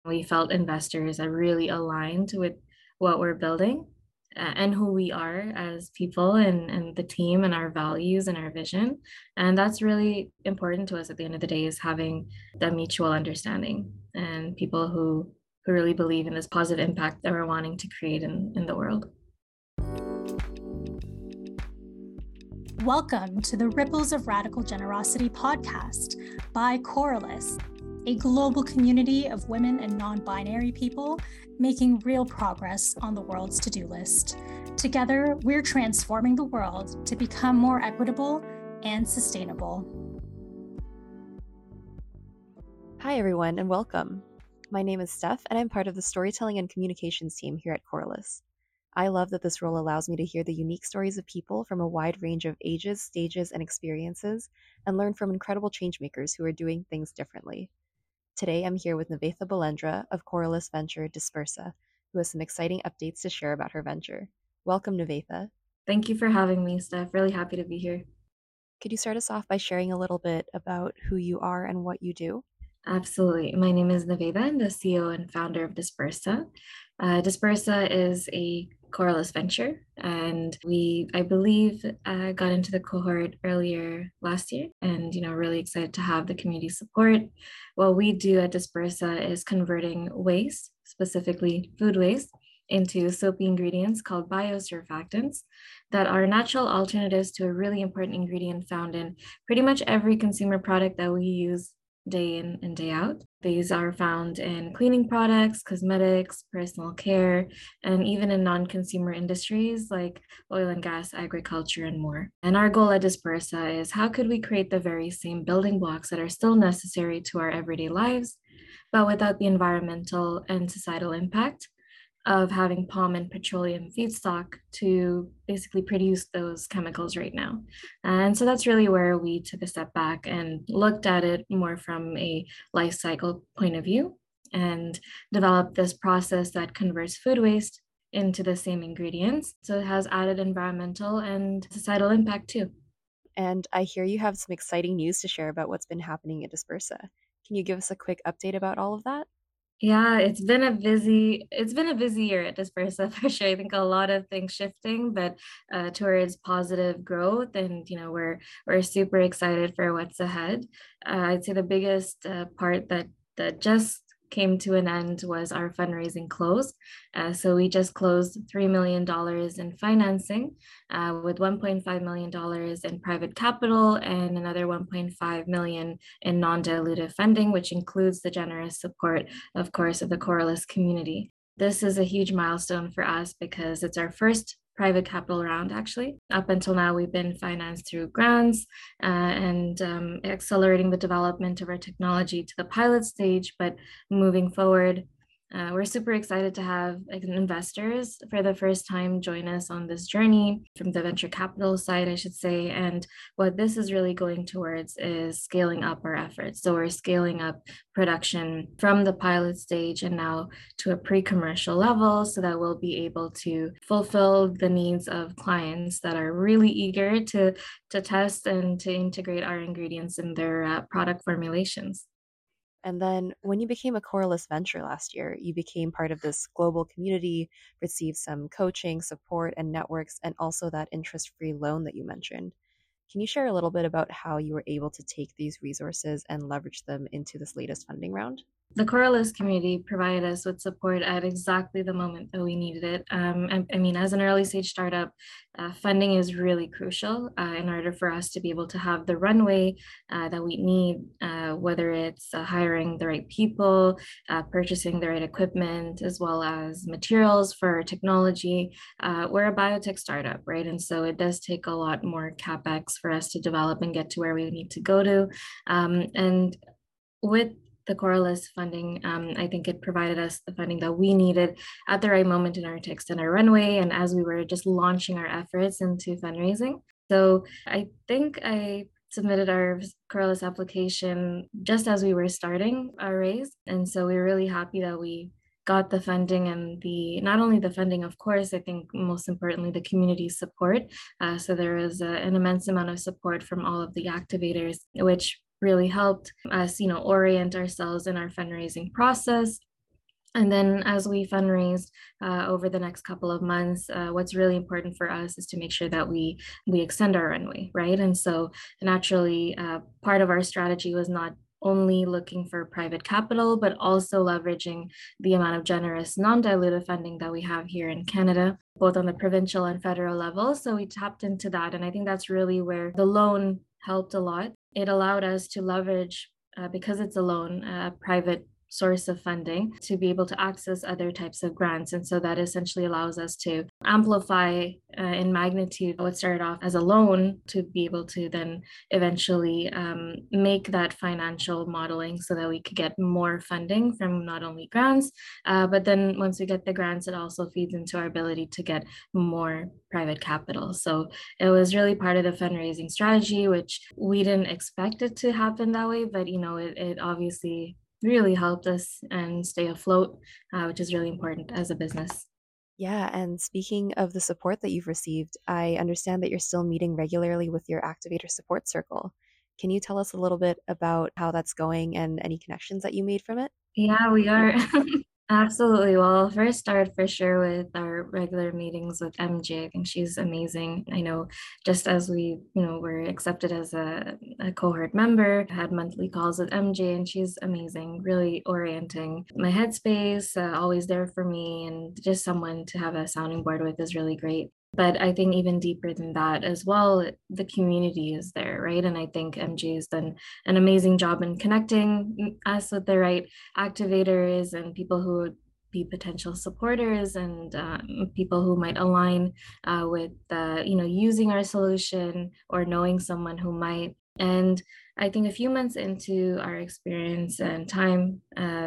We felt investors are really aligned with what we're building and who we are as people and the team and our values and our vision. And that's really important to us at the end of the day is having that mutual understanding and people who really believe in this positive impact that we're wanting to create in the world. Welcome to the Ripples of Radical Generosity podcast by Coralus, a global community of women and non-binary people making real progress on the world's to-do list. Together, we're transforming the world to become more equitable and sustainable. Hi, everyone, and welcome. My name is Steph, and I'm part of the storytelling and communications team here at Coralus. I love that this role allows me to hear the unique stories of people from a wide range of ages, stages, and experiences, and learn from incredible changemakers who are doing things differently. Today, I'm here with Nivetha Balendra of Coralus venture Dispersa, who has some exciting updates to share about her venture. Welcome, Nivetha. Thank you for having me, Steph. Really happy to be here. Could you start us off by sharing a little bit about who you are and what you do? Absolutely. My name is Nivetha. I'm the CEO and founder of Dispersa. Dispersa is a Coralus venture, and I believe, got into the cohort earlier last year, and really excited to have the community support. What we do at Dispersa is converting waste, specifically food waste, into soapy ingredients called biosurfactants that are natural alternatives to a really important ingredient found in pretty much every consumer product that we use day in and day out. These are found in cleaning products, cosmetics, personal care, and even in non-consumer industries like oil and gas, agriculture, and more. And our goal at Dispersa is how could we create the very same building blocks that are still necessary to our everyday lives, but without the environmental and societal impact of having palm and petroleum feedstock to basically produce those chemicals right now. And so that's really where we took a step back and looked at it more from a life cycle point of view and developed this process that converts food waste into the same ingredients. So it has added environmental and societal impact too. And I hear you have some exciting news to share about what's been happening at Dispersa. Can you give us a quick update about all of that? Yeah, it's been a busy year at Dispersa for sure. I think a lot of things shifting, but towards positive growth, and we're super excited for what's ahead. I'd say the biggest part that just came to an end was our fundraising close. So we just closed $3 million in financing, with $1.5 million in private capital and another $1.5 million in non-dilutive funding, which includes the generous support, of course, of the Coralus community. This is a huge milestone for us because it's our first private capital round, actually. Up until now, we've been financed through grants and accelerating the development of our technology to the pilot stage. But moving forward, we're super excited to have investors for the first time join us on this journey from the venture capital side, I should say. And what this is really going towards is scaling up our efforts. So we're scaling up production from the pilot stage and now to a pre-commercial level so that we'll be able to fulfill the needs of clients that are really eager to test and to integrate our ingredients in their product formulations. And then when you became a Coralus venture last year, you became part of this global community, received some coaching, support, and networks, and also that interest-free loan that you mentioned. Can you share a little bit about how you were able to take these resources and leverage them into this latest funding round? The Coralus community provided us with support at exactly the moment that we needed it. I mean, as an early stage startup, funding is really crucial in order for us to be able to have the runway that we need, whether it's hiring the right people, purchasing the right equipment, as well as materials for technology. We're a biotech startup, right? And so it does take a lot more CapEx for us to develop and get to where we need to go to. And with the Coralus funding, I think it provided us the funding that we needed at the right moment in our to extend our runway and as we were just launching our efforts into fundraising. So I think I submitted our Coralus application just as we were starting our raise. And so we were really happy that we got the funding and the not only the funding, of course, I think most importantly, the community support. So there was an immense amount of support from all of the activators, which really helped us, orient ourselves in our fundraising process And then as we fundraise over the next couple of months, what's really important for us is to make sure that we extend our runway, right? And so naturally, part of our strategy was not only looking for private capital, but also leveraging the amount of generous non-dilutive funding that we have here in Canada, both on the provincial and federal level. So we tapped into that. And I think that's really where the loan helped a lot. It allowed us to leverage, because it's a loan, private source of funding to be able to access other types of grants. And so that essentially allows us to amplify in magnitude what started off as a loan to be able to then eventually make that financial modeling so that we could get more funding from not only grants, but then once we get the grants, it also feeds into our ability to get more private capital. So it was really part of the fundraising strategy, which we didn't expect it to happen that way, but it obviously really helped us and stay afloat, which is really important as a business. Yeah, and speaking of the support that you've received, I understand that you're still meeting regularly with your activator support circle. Can you tell us a little bit about how that's going and any connections that you made from it? Yeah, we are. Absolutely. Well, I'll first start for sure with our regular meetings with MJ. I think she's amazing. I know just as were accepted as a cohort member, I had monthly calls with MJ, and she's amazing, really orienting my headspace, always there for me, and just someone to have a sounding board with is really great. But I think even deeper than that as well, the community is there, right? And I think MJ has done an amazing job in connecting us with the right activators and people who would be potential supporters and people who might align with using our solution or knowing someone who might. And I think a few months into our experience and time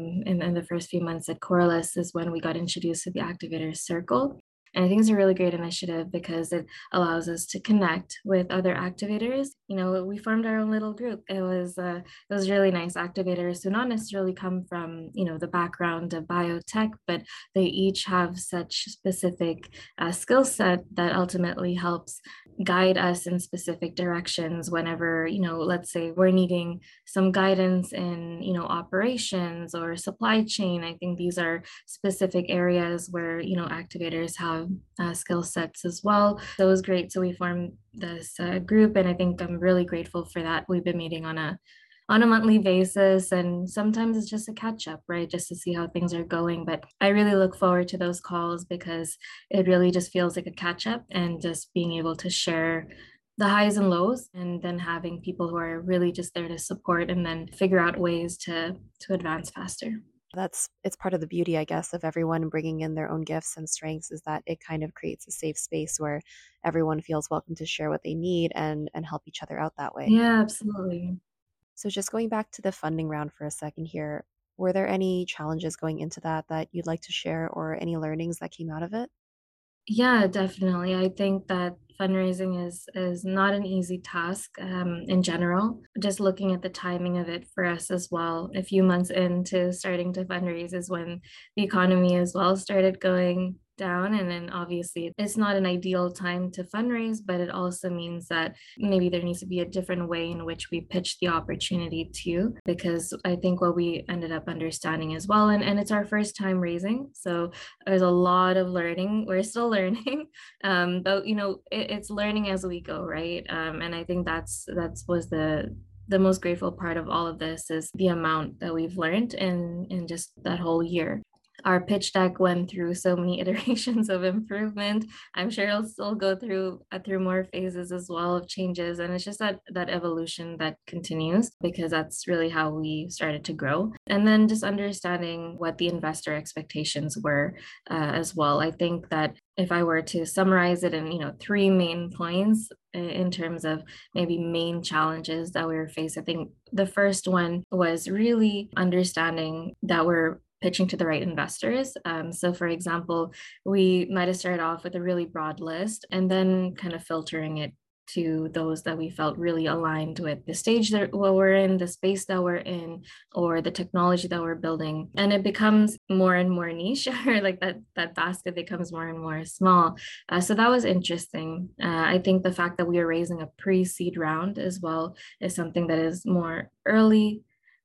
in the first few months at Coreless is when we got introduced to the Activators Circle. And I think it's a really great initiative because it allows us to connect with other activators. We formed our own little group. It was really nice. Activators who not necessarily come from the background of biotech, but they each have such specific skill set that ultimately helps guide us in specific directions whenever let's say we're needing some guidance in operations or supply chain. I think these are specific areas where activators have skill sets as well. So it was great. So we formed this group, and I think I'm really grateful for that. We've been meeting on a monthly basis, and sometimes it's just a catch up, right, just to see how things are going. But I really look forward to those calls because it really just feels like a catch up, and just being able to share the highs and lows, and then having people who are really just there to support and then figure out ways to advance faster. It's part of the beauty, I guess, of everyone bringing in their own gifts and strengths, is that it kind of creates a safe space where everyone feels welcome to share what they need and help each other out that way. Yeah, absolutely. So just going back to the funding round for a second here, were there any challenges going into that you'd like to share, or any learnings that came out of it? Yeah, definitely. I think that fundraising is not an easy task in general. Just looking at the timing of it for us as well, a few months into starting to fundraise is when the economy as well started going down. And then obviously it's not an ideal time to fundraise, but it also means that maybe there needs to be a different way in which we pitch the opportunity to, because I think what we ended up understanding as well, and it's our first time raising. So there's a lot of learning. We're still learning, but it's learning as we go, right? And I think that's was the most grateful part of all of this is the amount that we've learned in just that whole year. Our pitch deck went through so many iterations of improvement. I'm sure it'll still go through more phases as well of changes, and it's just that evolution that continues, because that's really how we started to grow. And then just understanding what the investor expectations were as well. I think that if I were to summarize it in three main points in terms of maybe main challenges that we were faced, I think the first one was really understanding that we're pitching to the right investors. So for example, we might have started off with a really broad list and then kind of filtering it to those that we felt really aligned with the stage that we're in, the space that we're in, or the technology that we're building. And it becomes more and more niche, or like that basket becomes more and more small. So that was interesting. I think the fact that we are raising a pre-seed round as well is something that is more early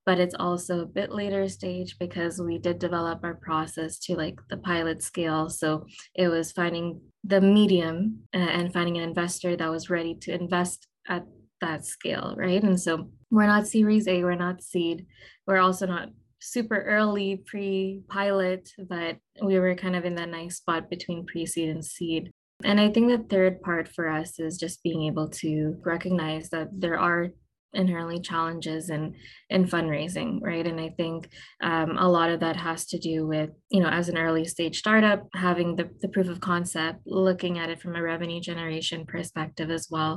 but it's also a bit later stage because we did develop our process to like the pilot scale. So it was finding the medium and finding an investor that was ready to invest at that scale, right? And so we're not Series A, we're not seed, we're also not super early pre-pilot, but we were kind of in that nice spot between pre-seed and seed. And I think the third part for us is just being able to recognize that there are inherently challenges in fundraising, right? And I think a lot of that has to do with, as an early stage startup, having the proof of concept, looking at it from a revenue generation perspective as well,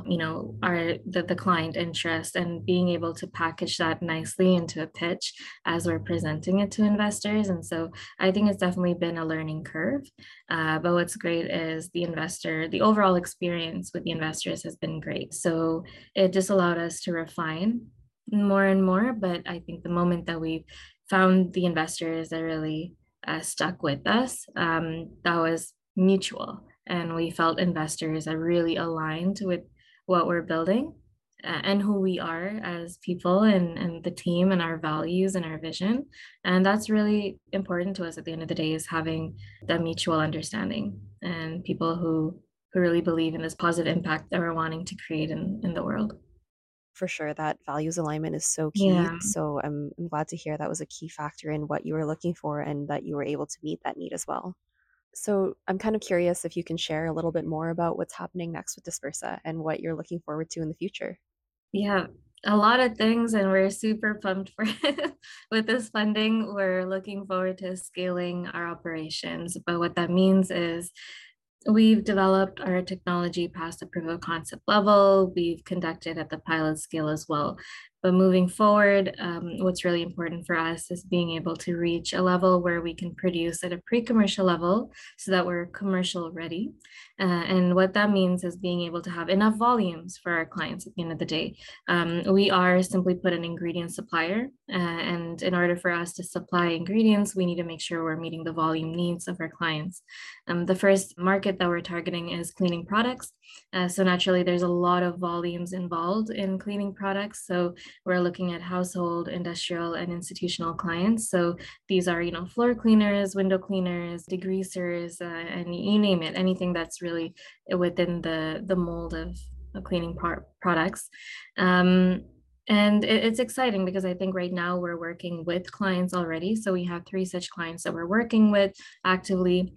the client interest, and being able to package that nicely into a pitch as we're presenting it to investors. And so I think it's definitely been a learning curve. But what's great is the overall experience with the investors has been great. So it just allowed us to refine more and more. But I think the moment that we found the investors that really stuck with us, that was mutual. And we felt investors are really aligned with what we're building and who we are as people, and the team and our values and our vision. And that's really important to us at the end of the day, is having that mutual understanding and people who really believe in this positive impact that we're wanting to create in the world. For sure, that values alignment is so key. Yeah. So I'm glad to hear that was a key factor in what you were looking for and that you were able to meet that need as well. So I'm kind of curious if you can share a little bit more about what's happening next with Dispersa and what you're looking forward to in the future. Yeah, a lot of things, and we're super pumped for it. With this funding. We're looking forward to scaling our operations. But what that means is we've developed our technology past the proof of concept level. We've conducted at the pilot scale as well. But moving forward, what's really important for us is being able to reach a level where we can produce at a pre-commercial level so that we're commercial ready. And what that means is being able to have enough volumes for our clients at the end of the day. We are simply put an ingredient supplier. And in order for us to supply ingredients, we need to make sure we're meeting the volume needs of our clients. The first market that we're targeting is cleaning products. So naturally, there's a lot of volumes involved in cleaning products. So we're looking at household, industrial, and institutional clients. So these are, floor cleaners, window cleaners, degreasers, and you name it, anything that's really within the mold of cleaning products. And it's exciting because I think right now we're working with clients already. So we have 3 such clients that we're working with actively.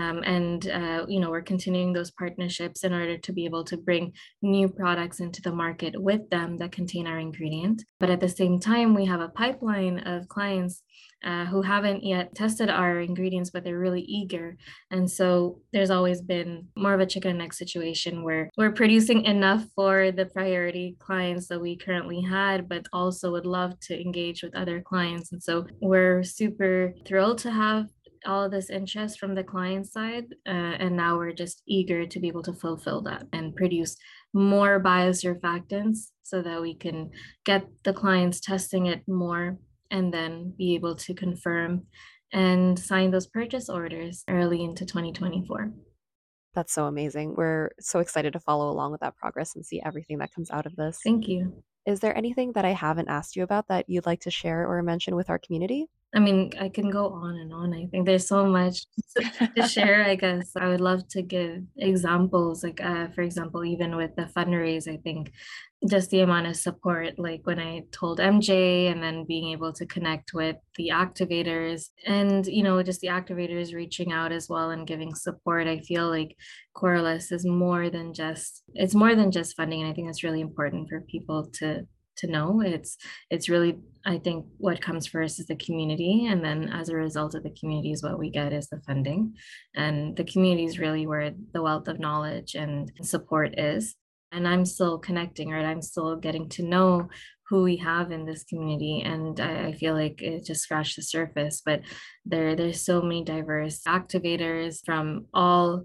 We're continuing those partnerships in order to be able to bring new products into the market with them that contain our ingredient. But at the same time, we have a pipeline of clients who haven't yet tested our ingredients, but they're really eager. And so there's always been more of a chicken and egg situation where we're producing enough for the priority clients that we currently had, but also would love to engage with other clients. And so we're super thrilled to have all of this interest from the client side. And now we're just eager to be able to fulfill that and produce more biosurfactants so that we can get the clients testing it more and then be able to confirm and sign those purchase orders early into 2024. That's so amazing. We're so excited to follow along with that progress and see everything that comes out of this. Thank you. Is there anything that I haven't asked you about that you'd like to share or mention with our community? I mean, I can go on and on. I think there's so much to share. I guess I would love to give examples, like, for example, even with the fundraise, I think just the amount of support, like when I told MJ, and then being able to connect with the activators and, just the activators reaching out as well and giving support. I feel like Coralus is more than just funding. And I think it's really important for people to know. It's really, I think what comes first is the community, and then as a result of the community is what we get is the funding. And the community is really where the wealth of knowledge and support is. And I'm still connecting, right? I'm still getting to know who we have in this community, and I feel like it just scratched the surface. But there's so many diverse activators from all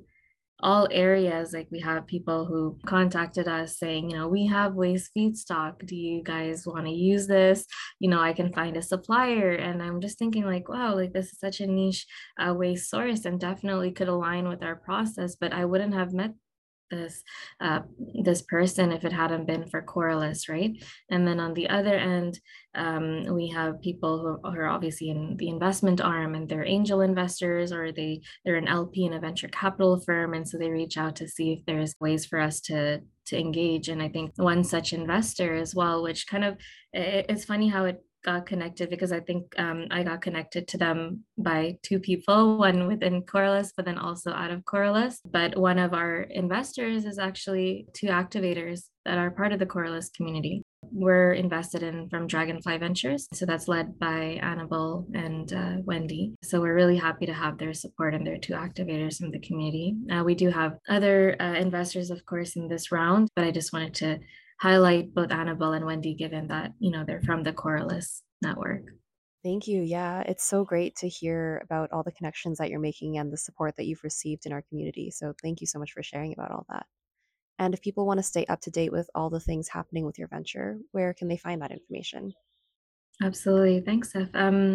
areas. Like we have people who contacted us saying, we have waste feedstock. Do you guys want to use this? I can find a supplier. And I'm just thinking like, wow, like this is such a niche waste source and definitely could align with our process, but I wouldn't have met this person if it hadn't been for Coralus, right? And then on the other end, we have people who are obviously in the investment arm, and they're angel investors, or they're an LP in a venture capital firm, and so they reach out to see if there's ways for us to engage. And I think one such investor as well, which kind of, it's funny how it got connected, because I think I got connected to them by two people, one within Coralus, but then also out of Coralus. But one of our investors is actually two activators that are part of the Coralus community. We're invested in from Dragonfly Ventures. So that's led by Annabelle and Wendy. So we're really happy to have their support, and they're two activators from the community. We do have other investors, of course, in this round, but I just wanted to highlight both Annabelle and Wendy, given that, they're from the Coralus network. Thank you. Yeah, it's so great to hear about all the connections that you're making and the support that you've received in our community. So thank you so much for sharing about all that. And if people want to stay up to date with all the things happening with your venture, where can they find that information? Absolutely. Thanks, Steph.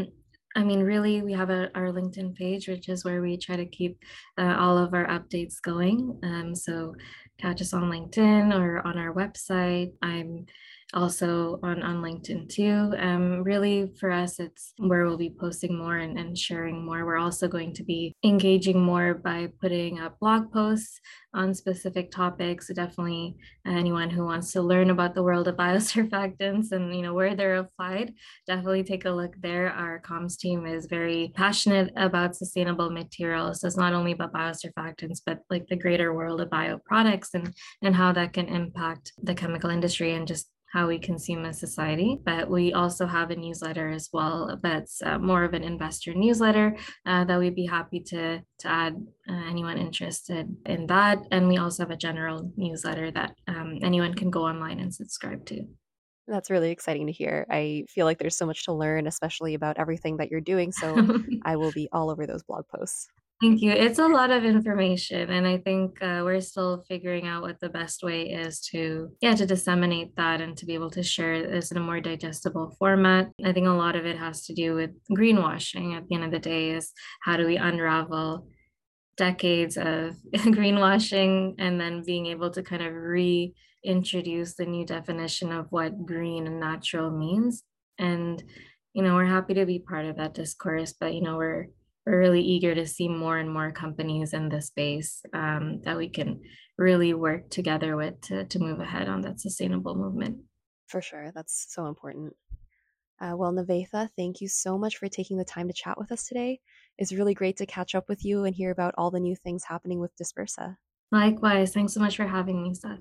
Really, we have our LinkedIn page, which is where we try to keep all of our updates going. So catch us on LinkedIn or on our website. I'm also on LinkedIn too. Really, for us, it's where we'll be posting more and sharing more. We're also going to be engaging more by putting up blog posts on specific topics. So definitely anyone who wants to learn about the world of biosurfactants and where they're applied, definitely take a look there. Our comms team is very passionate about sustainable materials. So it's not only about biosurfactants, but like the greater world of bioproducts and how that can impact the chemical industry and just how we consume as society. But we also have a newsletter as well that's more of an investor newsletter that we'd be happy to add anyone interested in that. And we also have a general newsletter that anyone can go online and subscribe to. That's really exciting to hear. I feel like there's so much to learn, especially about everything that you're doing. So I will be all over those blog posts. Thank you. It's a lot of information, and I think we're still figuring out what the best way is to disseminate that and to be able to share this in a more digestible format. I think a lot of it has to do with greenwashing. At the end of the day, is how do we unravel decades of greenwashing and then being able to kind of reintroduce the new definition of what green and natural means. And we're happy to be part of that discourse, but we're really eager to see more and more companies in this space that we can really work together with to move ahead on that sustainable movement. For sure. That's so important. Well, Nivetha, thank you so much for taking the time to chat with us today. It's really great to catch up with you and hear about all the new things happening with Dispersa. Likewise. Thanks so much for having me, Steph.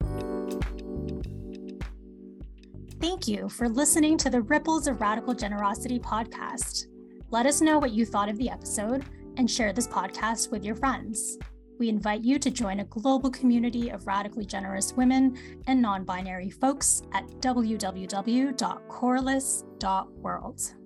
Thank you for listening to the Ripples of Radical Generosity podcast. Let us know what you thought of the episode and share this podcast with your friends. We invite you to join a global community of radically generous women and non-binary folks at www.coralus.world.